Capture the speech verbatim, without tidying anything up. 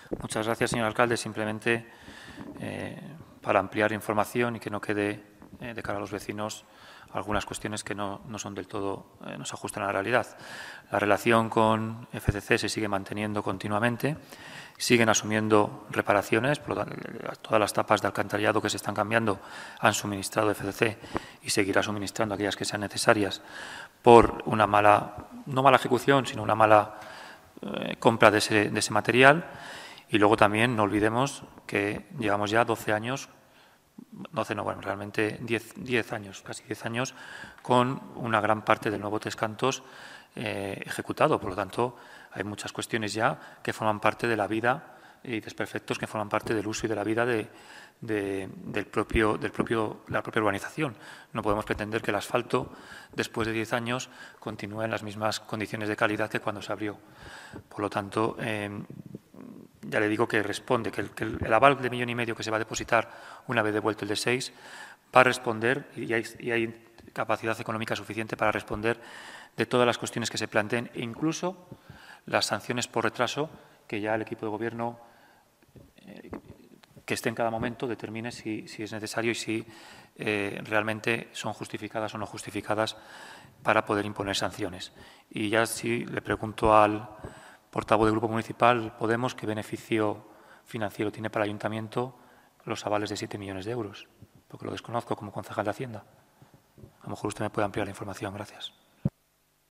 Muchas gracias, señor alcalde. Simplemente eh, para ampliar información y que no quede eh, de cara a los vecinos algunas cuestiones que no, no son del todo, eh, no se ajustan a la realidad. La relación con F C C se sigue manteniendo continuamente, siguen asumiendo reparaciones, por lo tanto, todas las tapas de alcantarillado que se están cambiando han suministrado F C C y seguirá suministrando aquellas que sean necesarias por una mala, no mala ejecución, sino una mala eh, compra de ese, de ese material. Y luego también no olvidemos que llevamos ya doce años, doce no, bueno, realmente diez, diez años, casi diez años, con una gran parte del nuevo Tres Cantos eh, ejecutado. Por lo tanto, hay muchas cuestiones ya que forman parte de la vida y desperfectos que forman parte del uso y de la vida de, de, del propio, del propio, la propia urbanización. No podemos pretender que el asfalto, después de diez años, continúe en las mismas condiciones de calidad que cuando se abrió. Por lo tanto, eh, ya le digo que responde, que el, que el aval de millón y medio que se va a depositar una vez devuelto el de seis va a responder y hay, y hay capacidad económica suficiente para responder de todas las cuestiones que se planteen e incluso las sanciones por retraso que ya el equipo de gobierno eh, que esté en cada momento determine si, si es necesario y si eh, realmente son justificadas o no justificadas para poder imponer sanciones. Y ya si le pregunto al portavoz del Grupo Municipal Podemos, ¿qué beneficio financiero tiene para el Ayuntamiento los avales de siete millones de euros? Porque lo desconozco como concejal de Hacienda. A lo mejor usted me puede ampliar la información. Gracias.